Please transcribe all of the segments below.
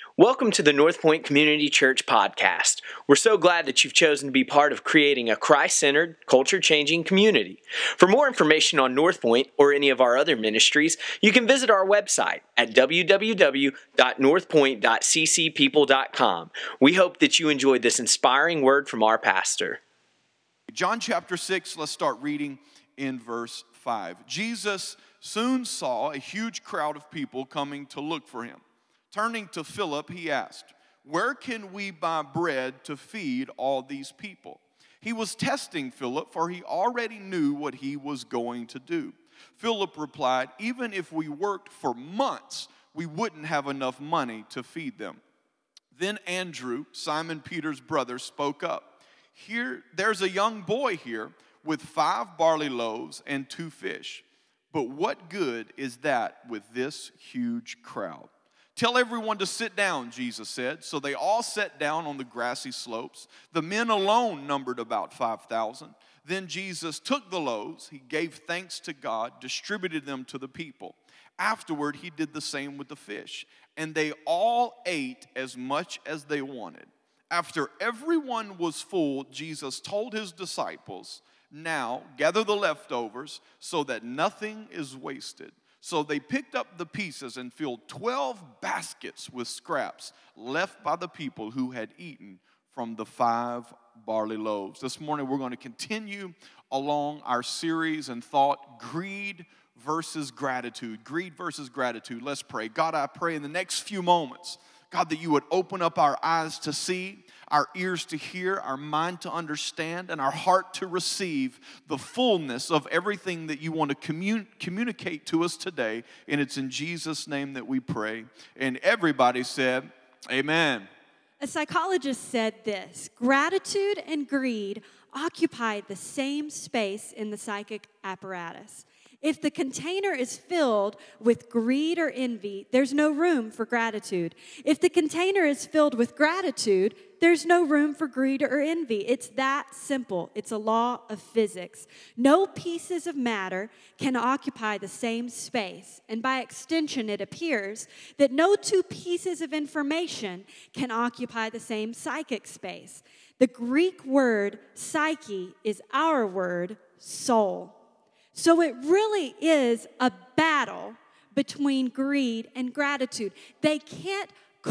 Welcome to the North Point Community Church podcast. We're so glad that you've chosen to be part of creating a Christ-centered, culture-changing community. For more information on North Point or any of our other ministries, you can visit our website at www.northpoint.ccpeople.com. We hope that you enjoyed this inspiring word from our pastor. John chapter 6, let's start reading in verse 5. Jesus soon saw a huge crowd of people coming to look for him. Turning to Philip, he asked, "Where can we buy bread to feed all these people?" He was testing Philip, for he already knew what he was going to do. Philip replied, "Even if we worked for months, we wouldn't have enough money to feed them." Then Andrew, Simon Peter's brother, spoke up. There's a young boy here with 5 barley loaves and 2 fish. But what good is that with this huge crowd? "Tell everyone to sit down," Jesus said. So they all sat down on the grassy slopes. The men alone numbered about 5,000. Then Jesus took the loaves, he gave thanks to God, distributed them to the people. Afterward, he did the same with the fish, and they all ate as much as they wanted. After everyone was full, Jesus told his disciples, "Now gather the leftovers so that nothing is wasted." So they picked up the pieces and filled 12 baskets with scraps left by the people who had eaten from the 5 barley loaves. This morning we're going to continue along our series and thought, greed versus gratitude. Greed versus gratitude. Let's pray. God, I pray in the next few moments, God, that you would open up our eyes to see, our ears to hear, our mind to understand, and our heart to receive the fullness of everything that you want to communicate to us today. And it's in Jesus' name that we pray. And everybody said, amen. A psychologist said this: gratitude and greed occupy the same space in the psychic apparatus. If the container is filled with greed or envy, there's no room for gratitude. If the container is filled with gratitude, there's no room for greed or envy. It's that simple. It's a law of physics. No pieces of matter can occupy the same space. And by extension, it appears that no 2 pieces of information can occupy the same psychic space. The Greek word psyche is our word soul. So it really is a battle between greed and gratitude. They can't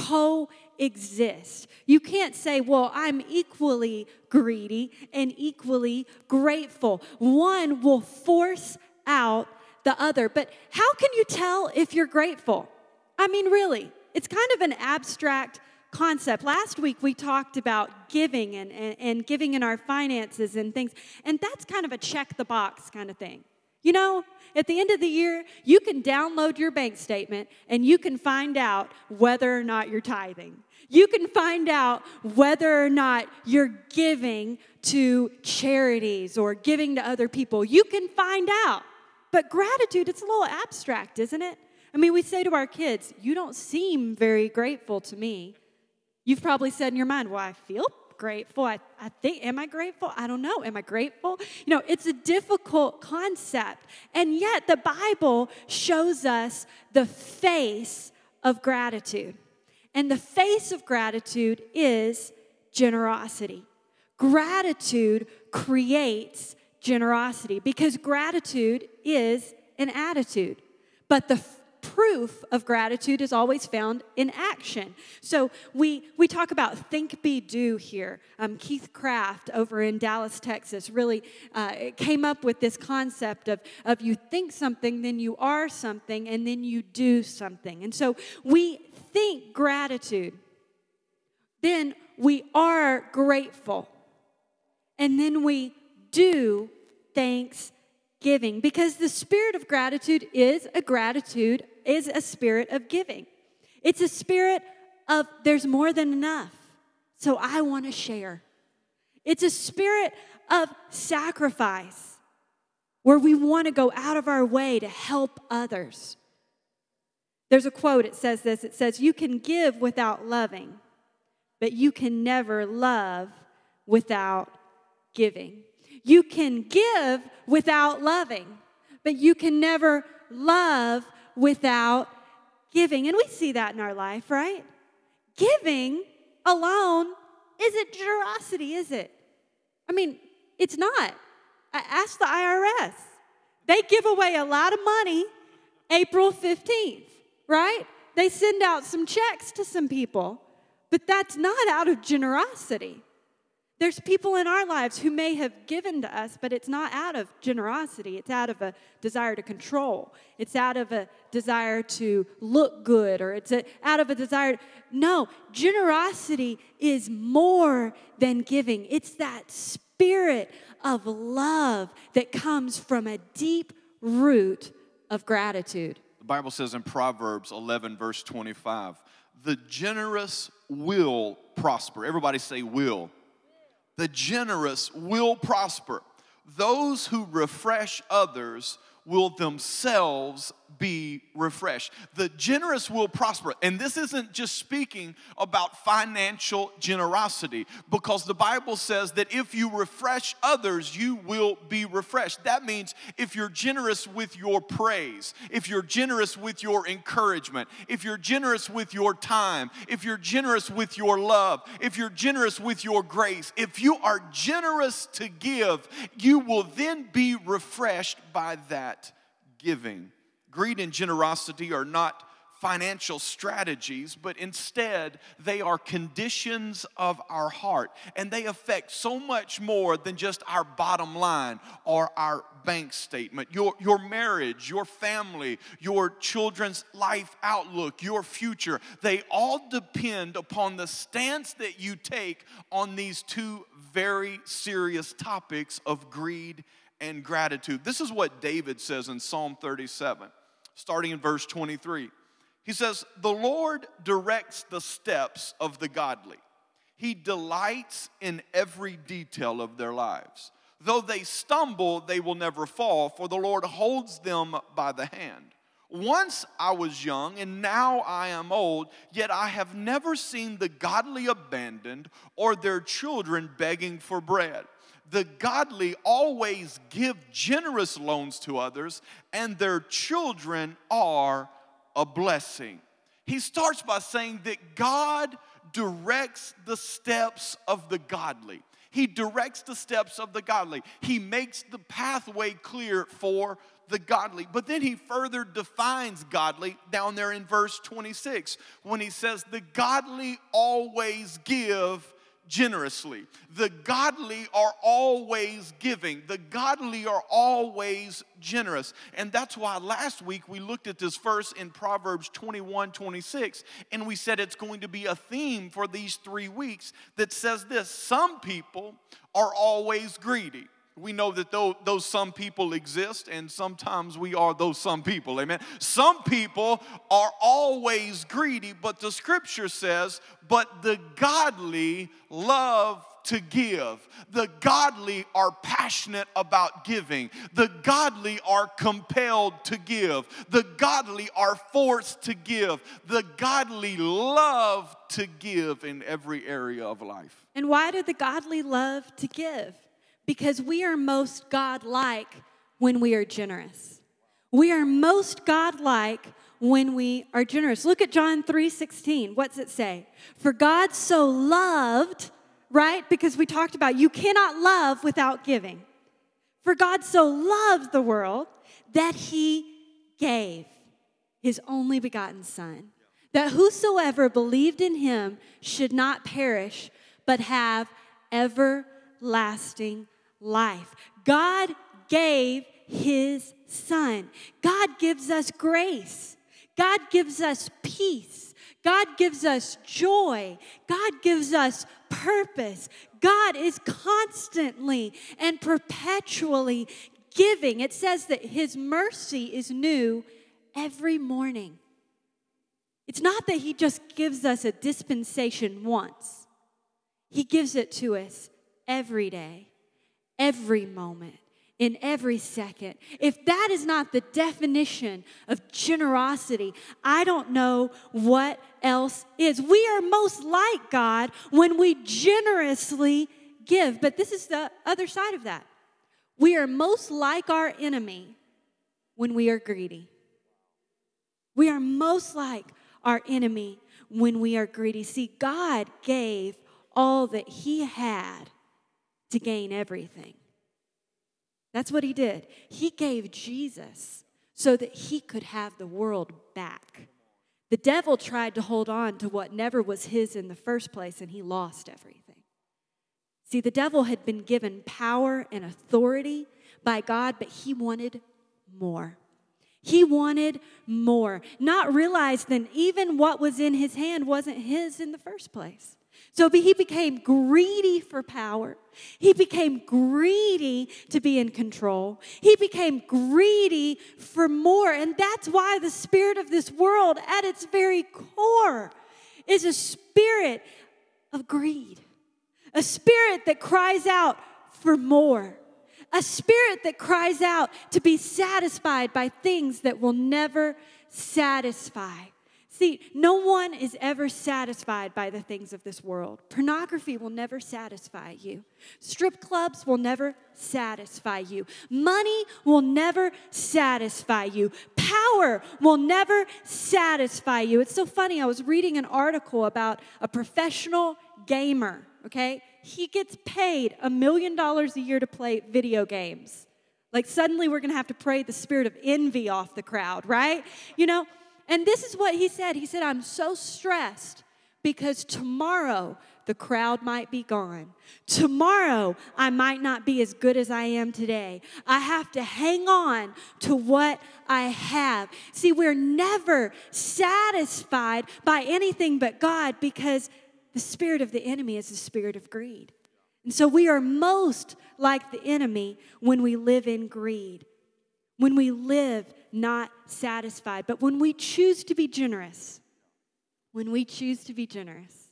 coexist. You can't say, well, I'm equally greedy and equally grateful. One will force out the other. But how can you tell if you're grateful? I mean, really, it's kind of an abstract concept. Last week we talked about giving and giving in our finances and things. And that's kind of a check the box kind of thing. You know, at the end of the year, you can download your bank statement and you can find out whether or not you're tithing. You can find out whether or not you're giving to charities or giving to other people. You can find out. But gratitude, it's a little abstract, isn't it? I mean, we say to our kids, "You don't seem very grateful to me." You've probably said in your mind, "Well, I feel grateful. I think, am I grateful? I don't know. Am I grateful?" You know, it's a difficult concept. And yet the Bible shows us the face of gratitude. And the face of gratitude is generosity. Gratitude creates generosity because gratitude is an attitude. But the proof of gratitude is always found in action. So we talk about think, be, do here. Keith Craft over in Dallas, Texas, really came up with this concept of you think something, then you are something, and then you do something. And so we think gratitude, then we are grateful, and then we do thanksgiving, because the spirit of gratitude is a spirit of giving. It's a spirit of there's more than enough, so I want to share. It's a spirit of sacrifice where we want to go out of our way to help others. There's a quote, it says this, it says, "You can give without loving, but you can never love without giving." You can give without loving, but you can never love without giving. And we see that in our life, right? giving alone isn't generosity, is it? I mean, it's not. Ask the IRS. They give away a lot of money April 15th, right? They send out some checks to some people, but that's not out of generosity. There's people in our lives who may have given to us, but it's not out of generosity. It's out of a desire to control. It's out of a desire to look good, or it's out of a desire. No, generosity is more than giving. It's that spirit of love that comes from a deep root of gratitude. The Bible says in Proverbs 11, verse 25, the generous will prosper. Everybody say will. The generous will prosper. Those who refresh others will themselves be refreshed. The generous will prosper. And this isn't just speaking about financial generosity, because the Bible says that if you refresh others, you will be refreshed. That means if you're generous with your praise, if you're generous with your encouragement, if you're generous with your time, if you're generous with your love, if you're generous with your grace, if you are generous to give, you will then be refreshed by that giving. Greed and generosity are not financial strategies, but instead they are conditions of our heart, and they affect so much more than just our bottom line or our bank statement. Your marriage, your family, your children's life outlook, your future, they all depend upon the stance that you take on these two very serious topics of greed and gratitude. This is what David says in Psalm 37, starting in verse 23. He says, "The Lord directs the steps of the godly. He delights in every detail of their lives. Though they stumble, they will never fall, for the Lord holds them by the hand. Once I was young, and now I am old, yet I have never seen the godly abandoned or their children begging for bread. The godly always give generous loans to others, and their children are a blessing." He starts by saying that God directs the steps of the godly. He directs the steps of the godly. He makes the pathway clear for the godly. But then he further defines godly down there in verse 26 when he says, the godly always give generously. The godly are always giving. The godly are always generous. And that's why last week we looked at this verse in Proverbs 21:26, and we said it's going to be a theme for these 3 weeks that says this: some people are always greedy. We know that those some people exist, and sometimes we are those some people, amen? Some people are always greedy, but the scripture says, but the godly love to give. The godly are passionate about giving. The godly are compelled to give. The godly are forced to give. The godly love to give in every area of life. And why do the godly love to give? Because we are most God-like when we are generous. We are most God-like when we are generous. Look at John 3:16. What's it say? For God so loved, right? Because we talked about you cannot love without giving. For God so loved the world that he gave his only begotten Son, that whosoever believed in him should not perish, but have everlasting life. God gave his Son. God gives us grace. God gives us peace. God gives us joy. God gives us purpose. God is constantly and perpetually giving. It says that his mercy is new every morning. It's not that he just gives us a dispensation once. He gives it to us every day, every moment, in every second. If that is not the definition of generosity, I don't know what else is. We are most like God when we generously give. But this is the other side of that. We are most like our enemy when we are greedy. We are most like our enemy when we are greedy. See, God gave all that he had to gain everything. That's what he did. He gave Jesus so that he could have the world back. The devil tried to hold on to what never was his in the first place, and he lost everything. See, the devil had been given power and authority by God, but he wanted more. He wanted more, not realizing even what was in his hand wasn't his in the first place. So he became greedy for power. He became greedy to be in control. He became greedy for more. And that's why the spirit of this world, at its very core, is a spirit of greed. A spirit that cries out for more. A spirit that cries out to be satisfied by things that will never satisfy. See, no one is ever satisfied by the things of this world. Pornography will never satisfy you. Strip clubs will never satisfy you. Money will never satisfy you. Power will never satisfy you. It's so funny. I was reading an article about a professional gamer, okay? He gets paid $1 million a year to play video games. Like suddenly we're going to have to pray the spirit of envy off the crowd, right? You know? And this is what he said. He said, I'm so stressed because tomorrow the crowd might be gone. Tomorrow I might not be as good as I am today. I have to hang on to what I have. See, we're never satisfied by anything but God because the spirit of the enemy is the spirit of greed. And so we are most like the enemy when we live in greed. When we live not satisfied, but when we choose to be generous, when we choose to be generous,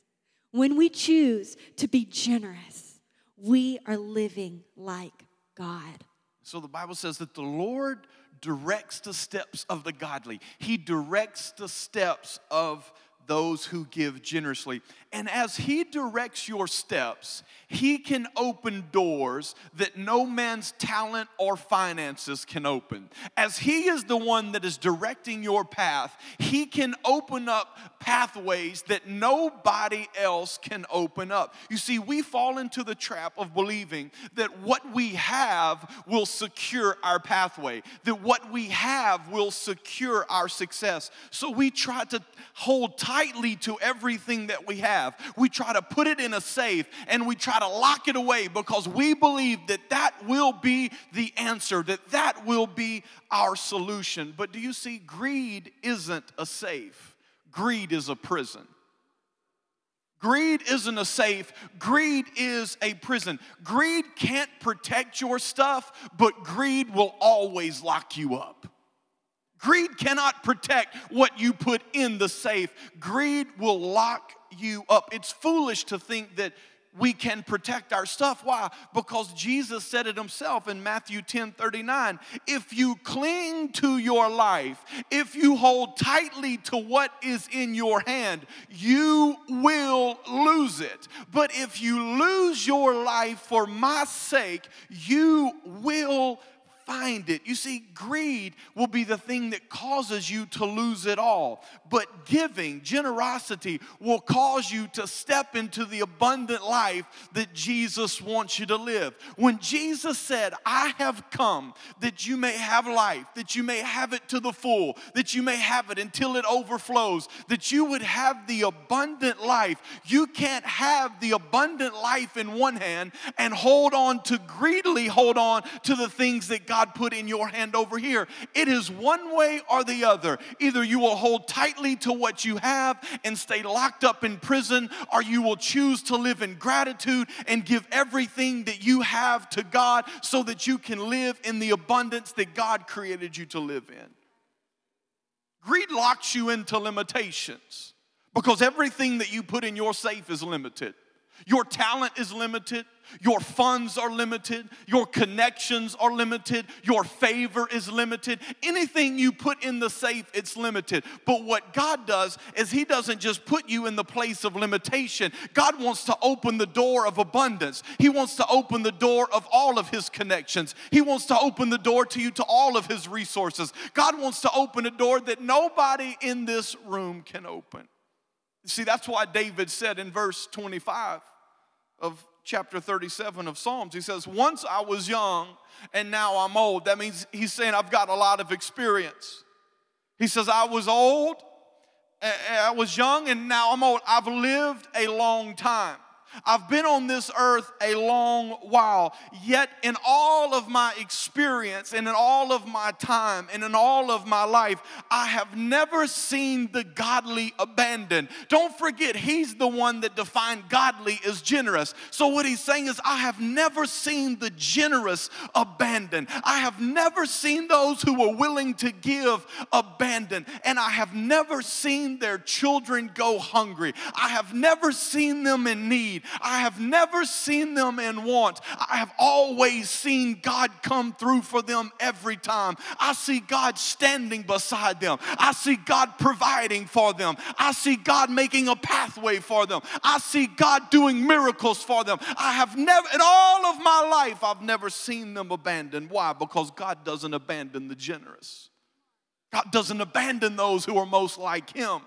we are living like God. So the Bible says that the Lord directs the steps of the godly. He directs the steps of those who give generously. And as he directs your steps, he can open doors that no man's talent or finances can open. As he is the one that is directing your path, he can open up pathways that nobody else can open up. You see, we fall into the trap of believing that what we have will secure our pathway, that what we have will secure our success. So we try to hold tightly to everything that we have. We try to put it in a safe and we try to lock it away because we believe that that will be the answer, that will be our solution. But do you see, greed isn't a safe. Greed is a prison. Greed isn't a safe. Greed is a prison. Greed can't protect your stuff, but greed will always lock you up. Greed cannot protect what you put in the safe. Greed will lock you up. It's foolish to think that we can protect our stuff. Why? Because Jesus said it himself in Matthew 10:39. If you cling to your life, if you hold tightly to what is in your hand, you will lose it. But if you lose your life for my sake, you will find it. You see, greed will be the thing that causes you to lose it all. But giving, generosity, will cause you to step into the abundant life that Jesus wants you to live. When Jesus said, I have come that you may have life, that you may have it to the full, that you may have it until it overflows, that you would have the abundant life. You can't have the abundant life in one hand and greedily hold on to the things that God put in your hand over here. It is one way or the other. Either you will hold tightly to what you have and stay locked up in prison, or you will choose to live in gratitude and give everything that you have to God so that you can live in the abundance that God created you to live in. Greed locks you into limitations because everything that you put in your safe is limited. Your talent is limited. Your funds are limited. Your connections are limited. Your favor is limited. Anything you put in the safe, it's limited. But what God does is he doesn't just put you in the place of limitation. God wants to open the door of abundance. He wants to open the door of all of his connections. He wants to open the door to you to all of his resources. God wants to open a door that nobody in this room can open. See, that's why David said in verse 25 of chapter 37 of Psalms, he says, once I was young and now I'm old. That means he's saying I've got a lot of experience. He says, I was old, I was young, and now I'm old. I've lived a long time. I've been on this earth a long while, yet in all of my experience and in all of my time and in all of my life, I have never seen the godly abandoned. Don't forget, he's the one that defined godly as generous. So what he's saying is, I have never seen the generous abandoned. I have never seen those who were willing to give abandoned. And I have never seen their children go hungry. I have never seen them in need. I have never seen them in want. I have always seen God come through for them every time. I see God standing beside them. I see God providing for them. I see God making a pathway for them. I see God doing miracles for them. I have never, in all of my life, I've never seen them abandoned. Why? Because God doesn't abandon the generous. God doesn't abandon those who are most like him.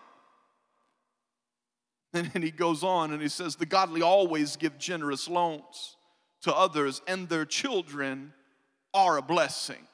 And he goes on and he says, the godly always give generous loans to others, and their children are a blessing.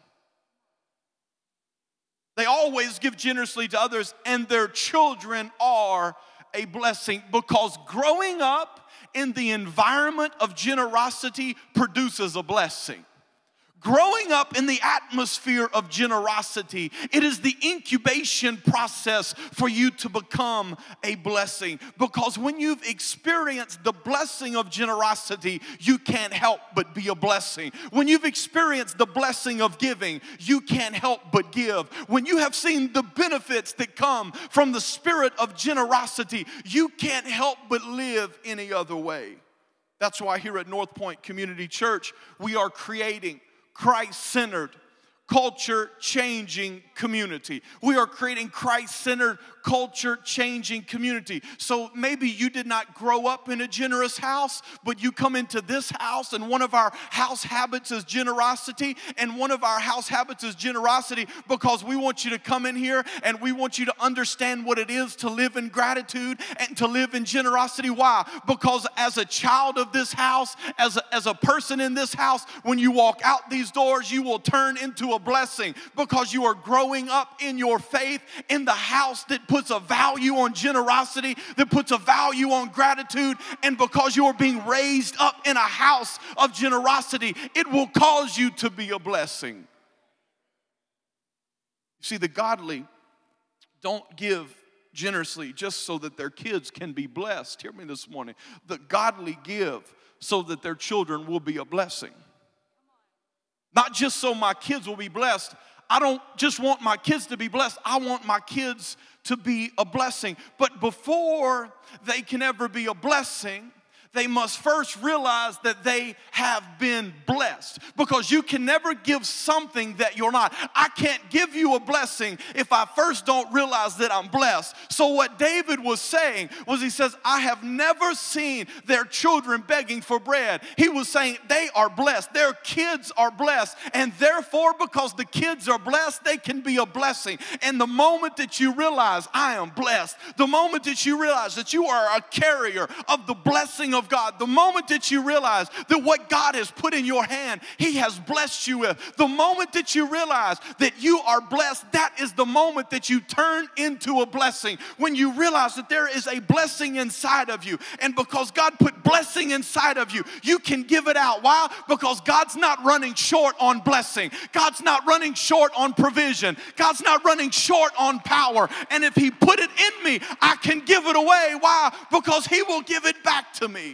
They always give generously to others, and their children are a blessing, because growing up in the environment of generosity produces a blessing. Growing up in the atmosphere of generosity, it is the incubation process for you to become a blessing. Because when you've experienced the blessing of generosity, you can't help but be a blessing. When you've experienced the blessing of giving, you can't help but give. When you have seen the benefits that come from the spirit of generosity, you can't help but live any other way. That's why here at North Point Community Church, we are creating Christ-centered, culture-changing community. We are creating Christ-centered, culture-changing community. So maybe you did not grow up in a generous house, but you come into this house, and one of our house habits is generosity, and one of our house habits is generosity because we want you to come in here and we want you to understand what it is to live in gratitude and to live in generosity. Why? Because as a child of this house, as a person in this house, when you walk out these doors, you will turn into a blessing because you are growing up in your faith in the house that puts a value on generosity, that puts a value on gratitude, and because you are being raised up in a house of generosity, it will cause you to be a blessing. You see, the godly don't give generously just so that their kids can be blessed. Hear me this morning. The godly give so that their children will be a blessing. Not just so my kids will be blessed. I don't just want my kids to be blessed. I want my kids to be a blessing. But before they can ever be a blessing, they must first realize that they have been blessed. Because you can never give something that you're not. I can't give you a blessing if I first don't realize that I'm blessed. So what David was saying was, he says, I have never seen their children begging for bread. He was saying they are blessed. Their kids are blessed. And therefore, because the kids are blessed, they can be a blessing. And the moment that you realize I am blessed, the moment that you realize that you are a carrier of the blessing of God, the moment that you realize that what God has put in your hand, He has blessed you with, the moment that you realize that you are blessed, that is the moment that you turn into a blessing. When you realize that there is a blessing inside of you, and because God put blessing inside of you, you can give it out. Why? Because God's not running short on blessing. God's not running short on provision. God's not running short on power. And if He put it in me, I can give it away. Why? Because He will give it back to me.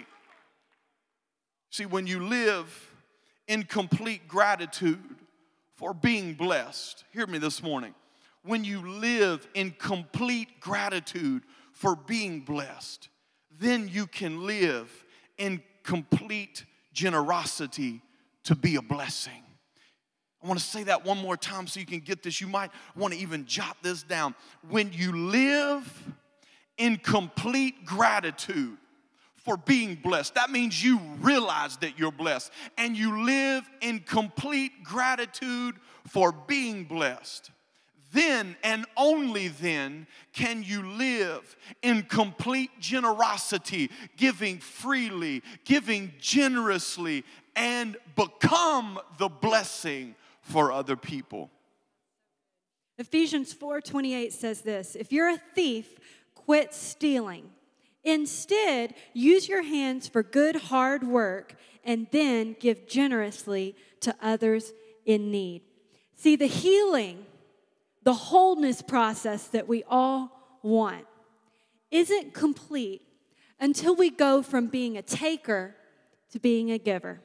See, when you live in complete gratitude for being blessed, hear me this morning. When you live in complete gratitude for being blessed, then you can live in complete generosity to be a blessing. I want to say that one more time so you can get this. You might want to even jot this down. When you live in complete gratitude for being blessed, that means you realize that you're blessed, and you live in complete gratitude for being blessed, then and only then can you live in complete generosity, giving freely, giving generously, and become the blessing for other people. Ephesians 4:28 says this, if you're a thief, quit stealing. Instead, use your hands for good, hard work, and then give generously to others in need. See, the healing, the wholeness process that we all want isn't complete until we go from being a taker to being a giver.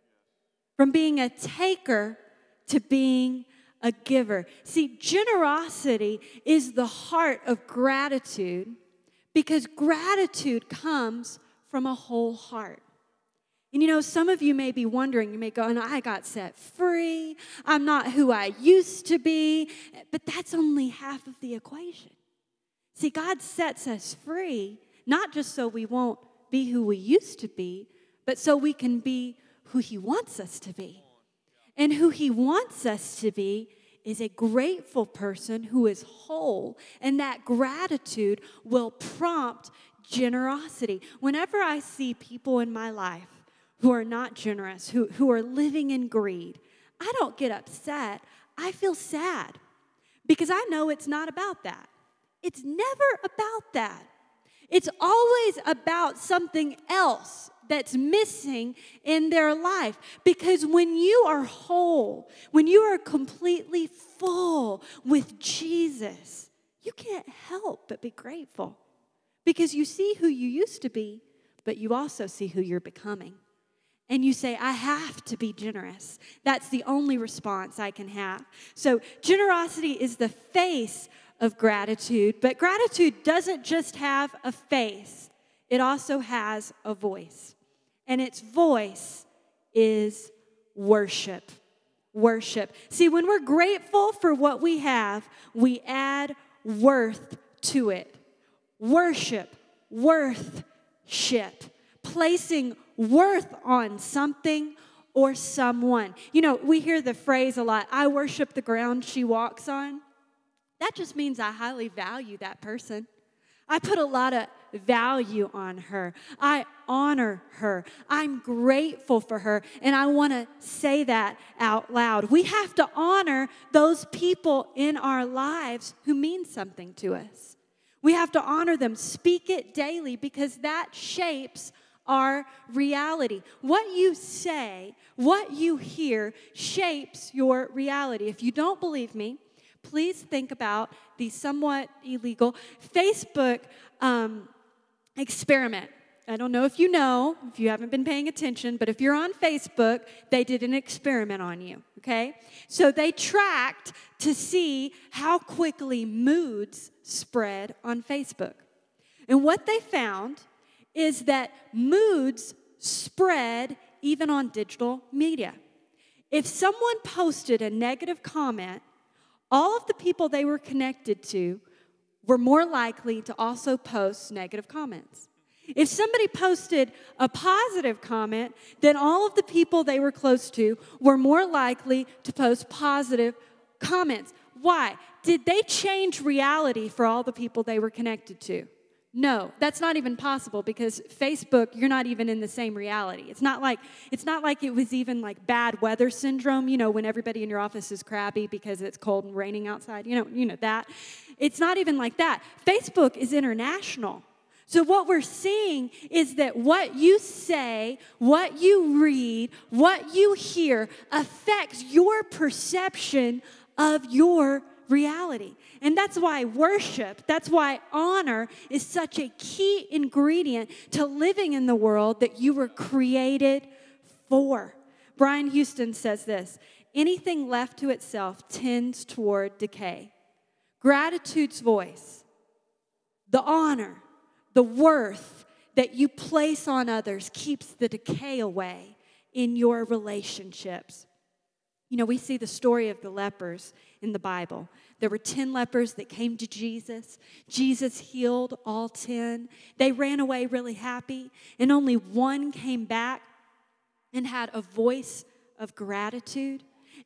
From being a taker to being a giver. See, generosity is the heart of gratitude because gratitude comes from a whole heart. And you know, some of you may be wondering, you may go, and I got set free. I'm not who I used to be. But that's only half of the equation. See, God sets us free, not just so we won't be who we used to be, but so we can be who He wants us to be. And who He wants us to be is a grateful person who is whole. And that gratitude will prompt generosity. Whenever I see people in my life who are not generous, who are living in greed, I don't get upset. I feel sad because I know it's not about that. It's never about that. It's always about something else that's missing in their life. Because when you are whole, when you are completely full with Jesus, you can't help but be grateful. Because you see who you used to be, but you also see who you're becoming. And you say, I have to be generous. That's the only response I can have. So generosity is the face of gratitude, but gratitude doesn't just have a face. It also has a voice. And its voice is worship. Worship. See, when we're grateful for what we have, we add worth to it. Worship, worth-ship. Placing worth on something or someone. You know, we hear the phrase a lot, I worship the ground she walks on. That just means I highly value that person. I put a lot of value on her. I honor her. I'm grateful for her, and I want to say that out loud. We have to honor those people in our lives who mean something to us. We have to honor them, speak it daily, because that shapes our reality. What you say, what you hear, shapes your reality. If you don't believe me, please think about the somewhat illegal Facebook experiment. I don't know if you know, if you haven't been paying attention, but if you're on Facebook, they did an experiment on you, okay? So they tracked to see how quickly moods spread on Facebook. And what they found is that moods spread even on digital media. If someone posted a negative comment, all of the people they were connected to were more likely to also post negative comments. If somebody posted a positive comment, then all of the people they were close to were more likely to post positive comments. Why? Did they change reality for all the people they were connected to? No, that's not even possible because Facebook, you're not even in the same reality. It's not like it was even like bad weather syndrome, you know, when everybody in your office is crabby because it's cold and raining outside, you know that. It's not even like that. Facebook is international. So what we're seeing is that what you say, what you read, what you hear affects your perception of your reality. And that's why worship, that's why honor is such a key ingredient to living in the world that you were created for. Brian Houston says this, anything left to itself tends toward decay. Gratitude's voice, the honor, the worth that you place on others keeps the decay away in your relationships. You know, we see the story of the lepers in the Bible. There were 10 lepers that came to Jesus. Jesus healed all 10. They ran away really happy, and only one came back and had a voice of gratitude.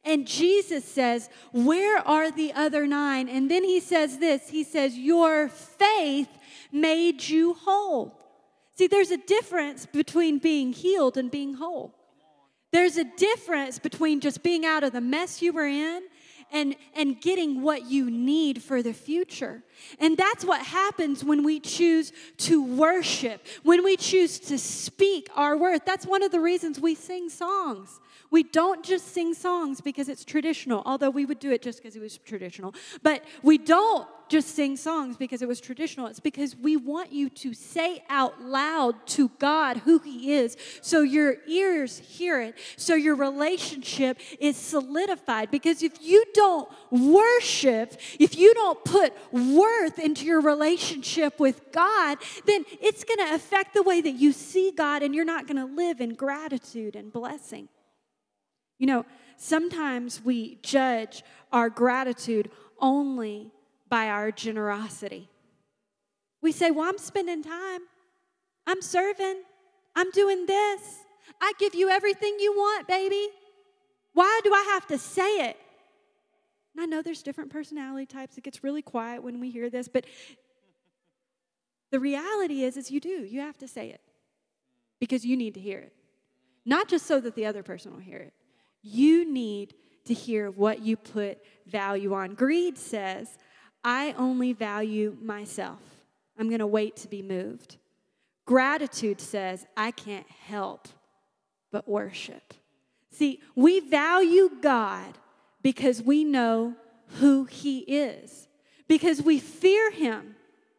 And Jesus says, where are the other 9? And then he says this, he says, your faith made you whole. See, there's a difference between being healed and being whole. There's a difference between just being out of the mess you were in and getting what you need for the future. And that's what happens when we choose to worship, when we choose to speak our worth. That's one of the reasons we sing songs. We don't just sing songs because it's traditional, although we would do it just because it was traditional. But we don't just sing songs because it was traditional. It's because we want you to say out loud to God who He is, so your ears hear it, so your relationship is solidified. Because if you don't worship, if you don't put worth into your relationship with God, then it's going to affect the way that you see God, and you're not going to live in gratitude and blessing. You know, sometimes we judge our gratitude only by our generosity. We say, well, I'm spending time. I'm serving. I'm doing this. I give you everything you want, baby. Why do I have to say it? And I know there's different personality types. It gets really quiet when we hear this, but the reality is you do. You have to say it because you need to hear it. Not just so that the other person will hear it. You need to hear what you put value on. Greed says, I only value myself. I'm going to wait to be moved. Gratitude says, I can't help but worship. See, we value God because we know who He is, because we fear Him.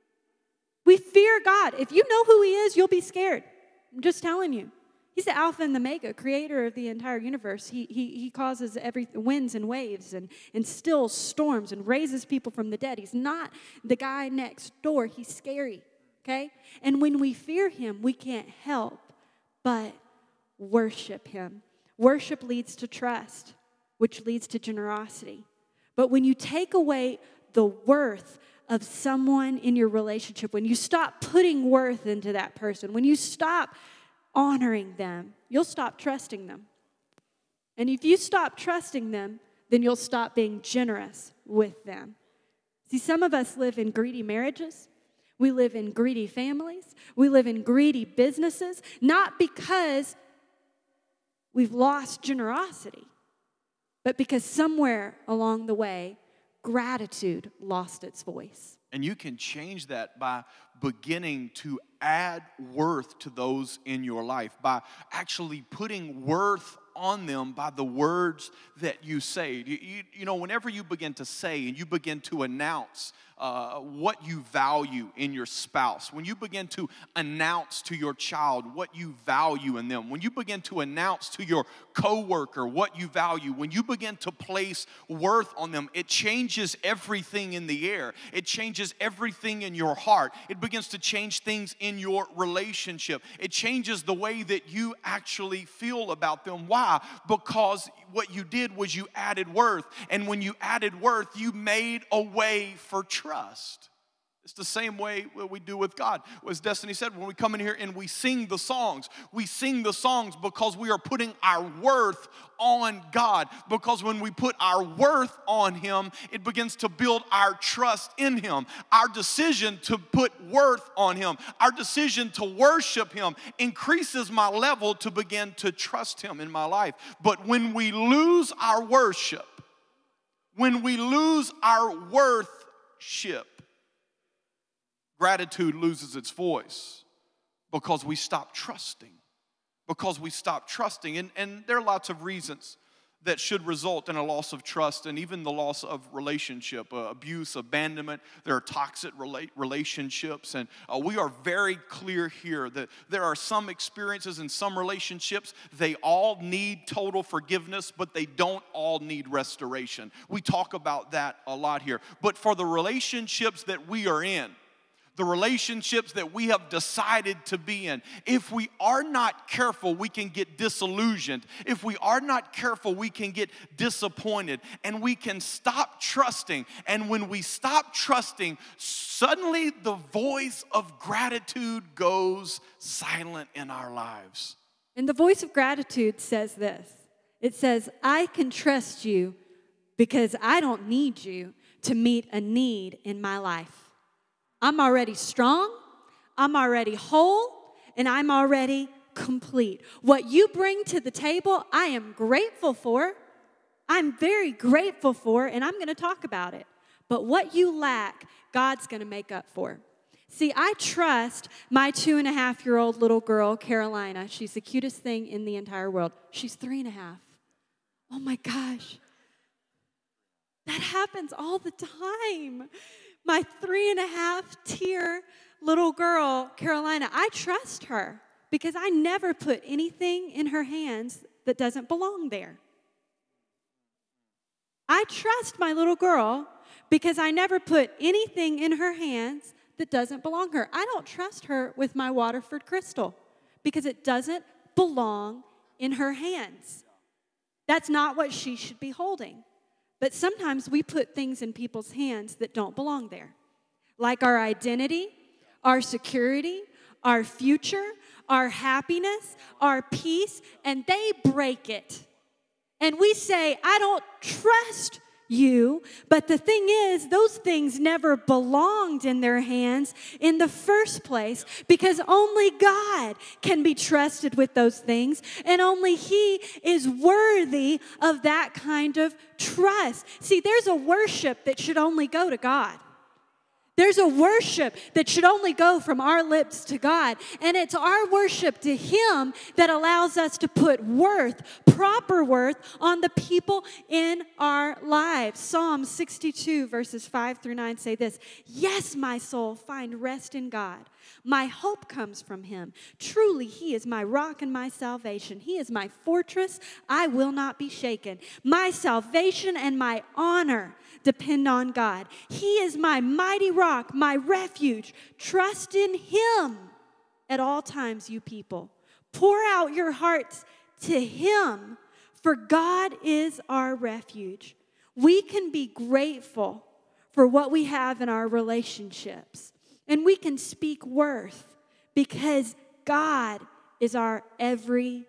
We fear God. If you know who He is, you'll be scared. I'm just telling you. He's the Alpha and the Omega, creator of the entire universe. He causes winds and waves and stills storms and raises people from the dead. He's not the guy next door. He's scary, okay? And when we fear Him, we can't help but worship Him. Worship leads to trust, which leads to generosity. But when you take away the worth of someone in your relationship, when you stop putting worth into that person, when you stop honoring them, you'll stop trusting them. And if you stop trusting them, then you'll stop being generous with them. See, some of us live in greedy marriages. We live in greedy families. We live in greedy businesses, not because we've lost generosity, but because somewhere along the way, gratitude lost its voice. And you can change that by beginning to add worth to those in your life, by actually putting worth on them by the words that you say. You know, whenever you begin to say and you begin to announce what you value in your spouse, when you begin to announce to your child what you value in them, when you begin to announce to your coworker what you value, when you begin to place worth on them, it changes everything in the air. It changes everything in your heart. It begins to change things in your relationship. It changes the way that you actually feel about them. Why? Because what you did was you added worth. And when you added worth, you made a way for trust. It's the same way we do with God. As Destiny said, when we come in here and we sing the songs because we are putting our worth on God. Because when we put our worth on Him, it begins to build our trust in Him. Our decision to put worth on Him, our decision to worship Him increases my level to begin to trust Him in my life. But when we lose our worship, when we lose our worship, gratitude loses its voice because we stop trusting. And there are lots of reasons that should result in a loss of trust and even the loss of relationship, abuse, abandonment. There are toxic relationships. And we are very clear here that there are some experiences in some relationships, they all need total forgiveness, but they don't all need restoration. We talk about that a lot here. But for the relationships that we are in, the relationships that we have decided to be in, if we are not careful, we can get disillusioned. If we are not careful, we can get disappointed and we can stop trusting. And when we stop trusting, suddenly the voice of gratitude goes silent in our lives. And the voice of gratitude says this. It says, I can trust you because I don't need you to meet a need in my life. I'm already strong, I'm already whole, and I'm already complete. What you bring to the table, I am grateful for. I'm very grateful for, and I'm going to talk about it. But what you lack, God's going to make up for. See, I trust my 2.5-year-old little girl, Carolina. She's the cutest thing in the entire world. She's 3.5. Oh my gosh. That happens all the time. My 3.5-tier little girl, Carolina, I trust her because I never put anything in her hands that doesn't belong there. I trust my little girl because I never put anything in her hands that doesn't belong to her. I don't trust her with my Waterford crystal because it doesn't belong in her hands. That's not what she should be holding. But sometimes we put things in people's hands that don't belong there, like our identity, our security, our future, our happiness, our peace, and they break it. And we say, I don't trust you, but the thing is, those things never belonged in their hands in the first place because only God can be trusted with those things, and only He is worthy of that kind of trust. See, there's a worship that should only go to God. There's a worship that should only go from our lips to God. And it's our worship to Him that allows us to put worth, proper worth, on the people in our lives. Psalm 62, verses 5 through 9 say this: Yes, my soul, find rest in God. My hope comes from Him. Truly, He is my rock and my salvation. He is my fortress. I will not be shaken. My salvation and my honor depend on God. He is my mighty rock, my refuge. Trust in Him at all times, you people. Pour out your hearts to Him, for God is our refuge. We can be grateful for what we have in our relationships, and we can speak worth because God is our everything.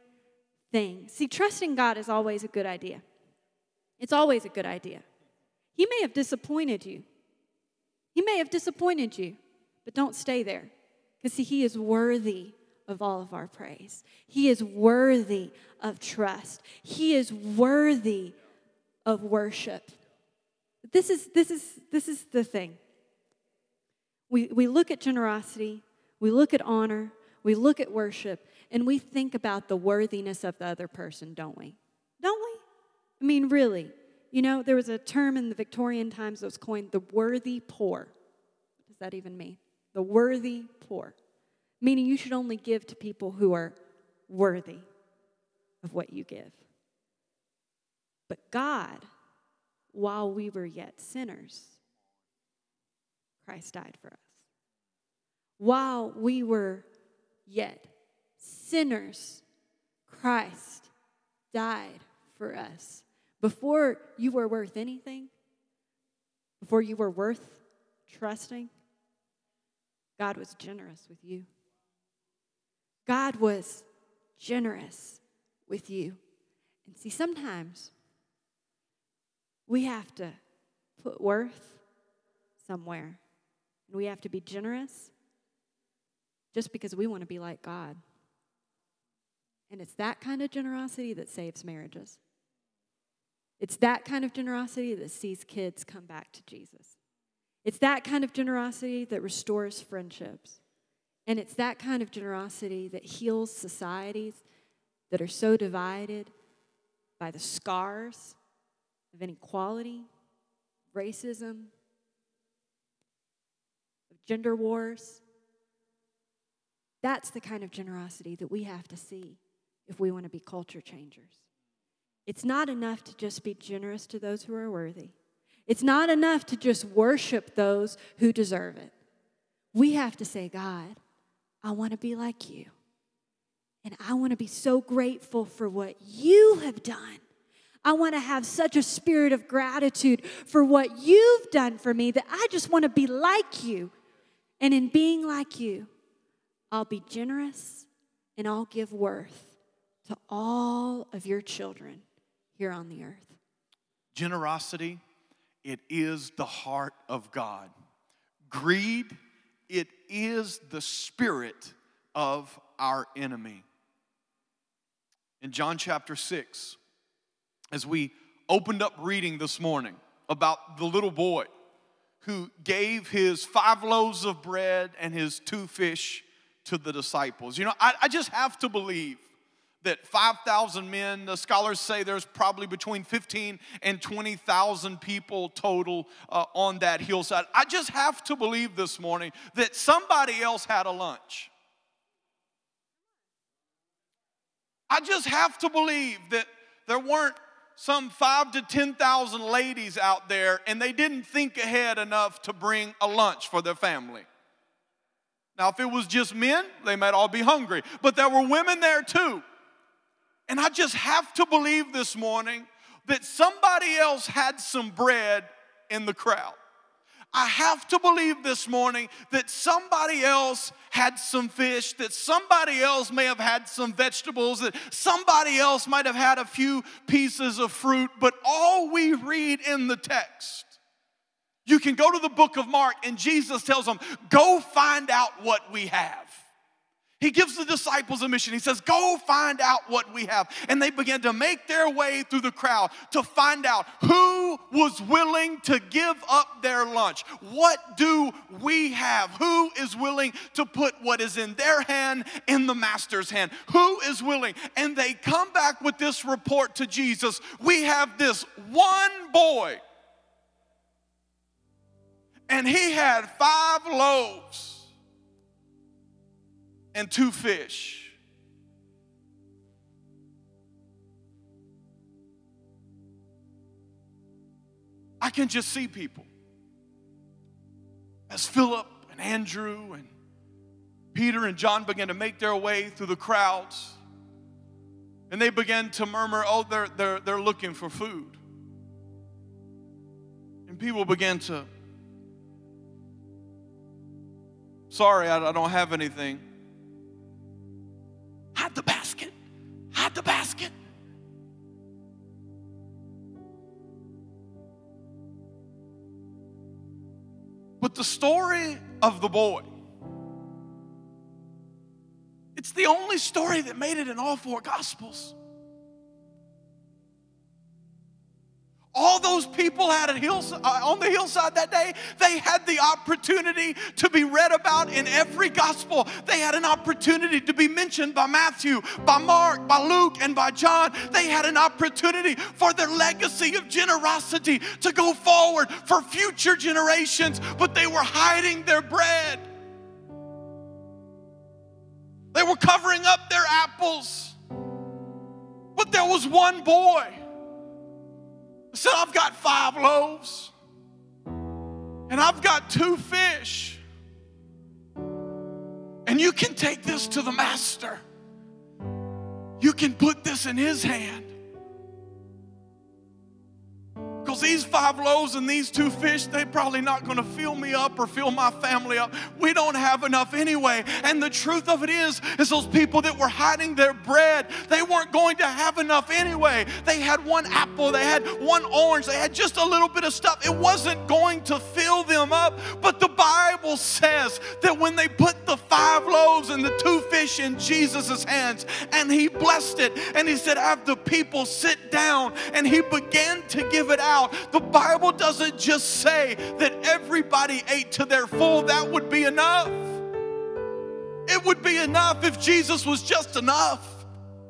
See, trusting God is always a good idea. It's always a good idea. He may have disappointed you. He may have disappointed you, but don't stay there. Because see, He is worthy of all of our praise. He is worthy of trust. He is worthy of worship. This is the thing. We look at generosity, we look at honor, we look at worship, and we think about the worthiness of the other person, don't we? Don't we? I mean, really. You know, there was a term in the Victorian times that was coined the worthy poor. What does that even mean? The worthy poor. Meaning you should only give to people who are worthy of what you give. But God, while we were yet sinners, Christ died for us. While we were yet sinners, Christ died for us. Before you were worth anything, before you were worth trusting, God was generous with you. God was generous with you. And see, sometimes we have to put worth somewhere. And we have to be generous just because we want to be like God. And it's that kind of generosity that saves marriages. It's that kind of generosity that sees kids come back to Jesus. It's that kind of generosity that restores friendships. And it's that kind of generosity that heals societies that are so divided by the scars of inequality, racism, of gender wars. That's the kind of generosity that we have to see if we want to be culture changers. It's not enough to just be generous to those who are worthy. It's not enough to just worship those who deserve it. We have to say, God, I want to be like you. And I want to be so grateful for what you have done. I want to have such a spirit of gratitude for what you've done for me that I just want to be like you. And in being like you, I'll be generous and I'll give worth to all of your children here on the earth. Generosity, it is the heart of God. Greed, it is the spirit of our enemy. In John chapter 6, as we opened up reading this morning about the little boy who gave his 5 loaves of bread and his 2 fish to the disciples. You know, I just have to believe that 5,000 men, the scholars say there's probably between 15 and 20,000 people total on that hillside. I just have to believe this morning that somebody else had a lunch. I just have to believe that there weren't some 5,000 to 10,000 ladies out there and they didn't think ahead enough to bring a lunch for their family. Now, if it was just men, they might all be hungry, but there were women there too. And I just have to believe this morning that somebody else had some bread in the crowd. I have to believe this morning that somebody else had some fish, that somebody else may have had some vegetables, that somebody else might have had a few pieces of fruit. But all we read in the text, you can go to the book of Mark and Jesus tells them, go find out what we have. He gives the disciples a mission. He says, go find out what we have. And they began to make their way through the crowd to find out who was willing to give up their lunch. What do we have? Who is willing to put what is in their hand in the master's hand? Who is willing? And they come back with this report to Jesus. We have this one boy, and he had 5 loaves and 2 fish. I can just see people as Philip and Andrew and Peter and John began to make their way through the crowds, and they began to murmur, oh, they're looking for food. And people began to, sorry, I don't have anything. Hide the basket. Hide the basket. But the story of the boy, it's the only story that made it in all 4 Gospels. All those people had on the hillside that day, they had the opportunity to be read about in every gospel. They had an opportunity to be mentioned by Matthew, by Mark, by Luke, and by John. They had an opportunity for their legacy of generosity to go forward for future generations, but they were hiding their bread. They were covering up their apples. But there was one boy. So I've got 5 loaves and I've got 2 fish. And you can take this to the master. You can put this in his hand. Because these 5 loaves and these 2 fish, they're probably not going to fill me up or fill my family up. We don't have enough anyway. And the truth of it is those people that were hiding their bread, they weren't going to have enough anyway. They had 1 apple, they had 1 orange, they had just a little bit of stuff. It wasn't going to fill them up. But the Bible says that when they put the 5 loaves and the 2 fish in Jesus' hands, and he blessed it, and he said, have the people sit down, and he began to give it out. The Bible doesn't just say that everybody ate to their full. That would be enough. It would be enough if Jesus was just enough.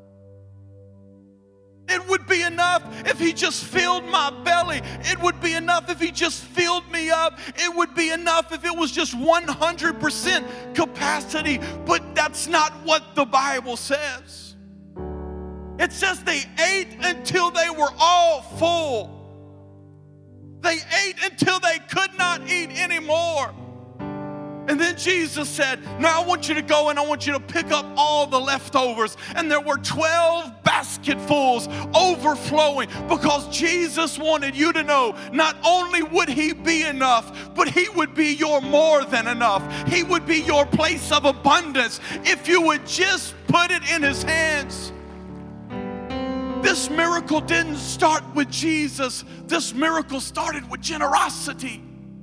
It would be enough if he just filled my belly. It would be enough if he just filled me up. It would be enough if it was just 100% capacity. But that's not what the Bible says. It says they ate until they were all full. They ate until they could not eat anymore. And then Jesus said, now I want you to go and I want you to pick up all the leftovers. And there were 12 basketfuls overflowing, because Jesus wanted you to know not only would he be enough, but he would be your more than enough. He would be your place of abundance if you would just put it in his hands. This miracle didn't start with Jesus. This miracle started with generosity.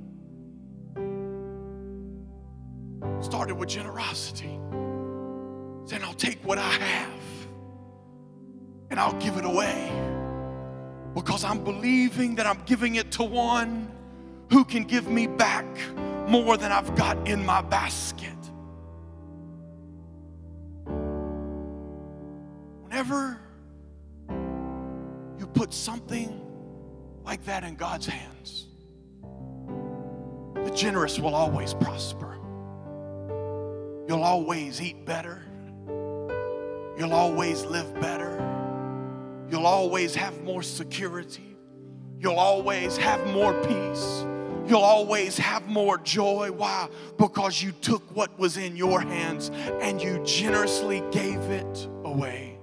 Started with generosity. Saying, I'll take what I have and I'll give it away, because I'm believing that I'm giving it to one who can give me back more than I've got in my basket. Whenever you put something like that in God's hands, the generous will always prosper. You'll always eat better. You'll always live better. You'll always have more security. You'll always have more peace. You'll always have more joy. Why? Because you took what was in your hands and you generously gave it away.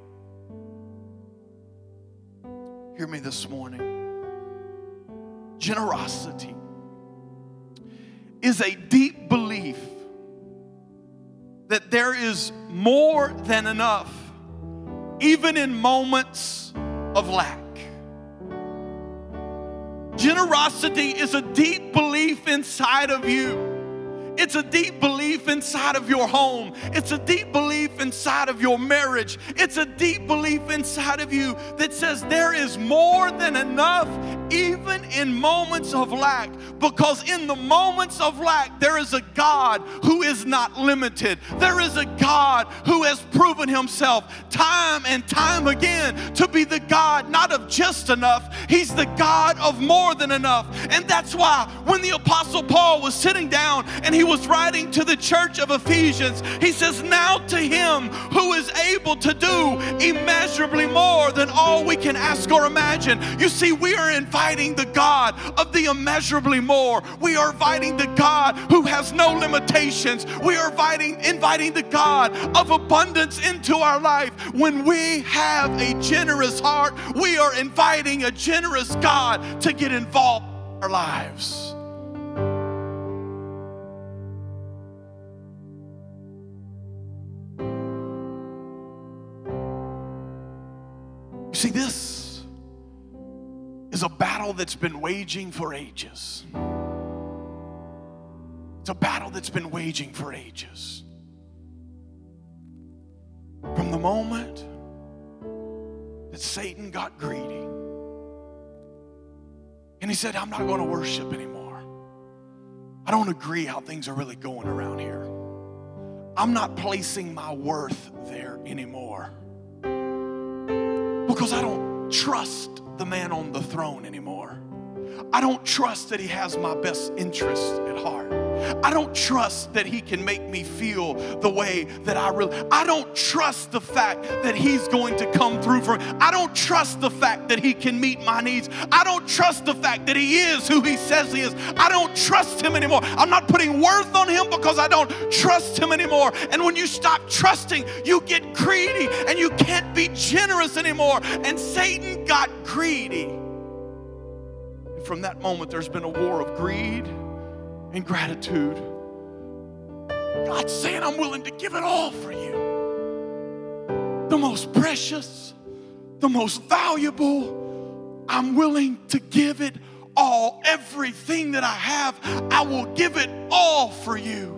Hear me this morning. Generosity is a deep belief that there is more than enough, even in moments of lack. Generosity is a deep belief inside of you. It's a deep belief inside of your home. It's a deep belief inside of your marriage. It's a deep belief inside of you that says there is more than enough, even in moments of lack. Because in the moments of lack, there is a God who is not limited. There is a God who has proven himself time and time again to be the God not of just enough. He's the God of more than enough. And that's why when the Apostle Paul was sitting down and he was writing to the church of Ephesians, he says, now to him who is able to do immeasurably more than all we can ask or imagine. You see, we are inviting the God of the immeasurably more. We are inviting the God who has no limitations. We are inviting the God of abundance into our life. When we have a generous heart, we are inviting a generous God to get involved in our lives. See, this is a battle that's been waging for ages. It's a battle that's been waging for ages. From the moment that Satan got greedy and he said, I'm not going to worship anymore. I don't agree how things are really going around here. I'm not placing my worth there anymore. Because I don't trust the man on the throne anymore. I don't trust that he has my best interest at heart. I don't trust that he can make me feel the way that I don't trust the fact that he's going to come through for me. I don't trust the fact that he can meet my needs. I don't trust the fact that he is who he says he is. I don't trust him anymore. I'm not putting worth on him because I don't trust him anymore. And when you stop trusting, you get greedy and you can't be generous anymore. And Satan got greedy. And from that moment, there's been a war of greed and gratitude. God's saying, I'm willing to give it all for you. The most precious, the most valuable, I'm willing to give it all. Everything that I have, I will give it all for you.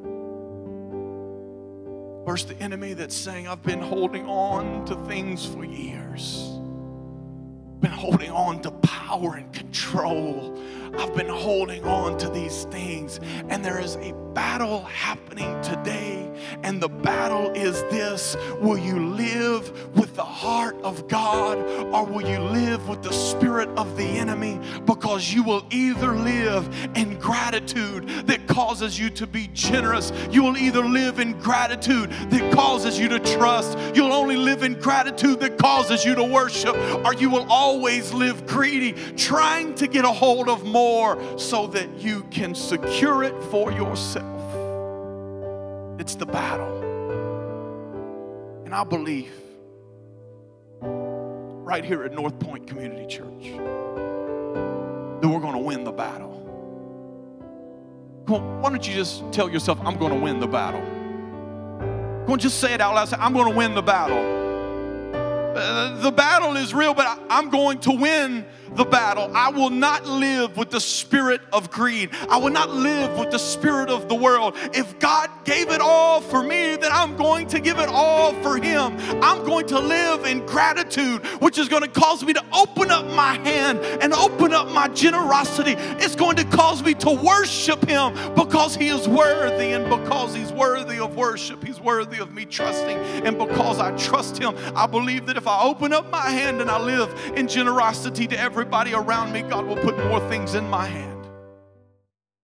Where's the enemy that's saying, I've been holding on to things for years. Been holding on to power and control. I've been holding on to these things, and there is a battle happening today, and the battle is this: will you live with the heart of God, or will you live with the spirit of the enemy? Because you will either live in gratitude that causes you to be generous. You will either live in gratitude that causes you to trust. You'll only live in gratitude that causes you to worship, or you will always live greedy, trying to get a hold of more so that you can secure it for yourself. It's the battle. And I believe right here at North Point Community Church that we're going to win the battle. Come on, why don't you just tell yourself, I'm going to win the battle. Come on, just say it out loud. Say, I'm going to win the battle. The battle is real, but I'm going to win the battle. I will not live with the spirit of greed. I will not live with the spirit of the world. If God gave it all for me, then I'm going to give it all for Him. I'm going to live in gratitude, which is going to cause me to open up my hand and open up my generosity. It's going to cause me to worship Him because He is worthy, and because He's worthy of worship, He's worthy of me trusting. And because I trust Him, I believe that if I open up my hand and I live in generosity to everybody around me, God will put more things in my hand.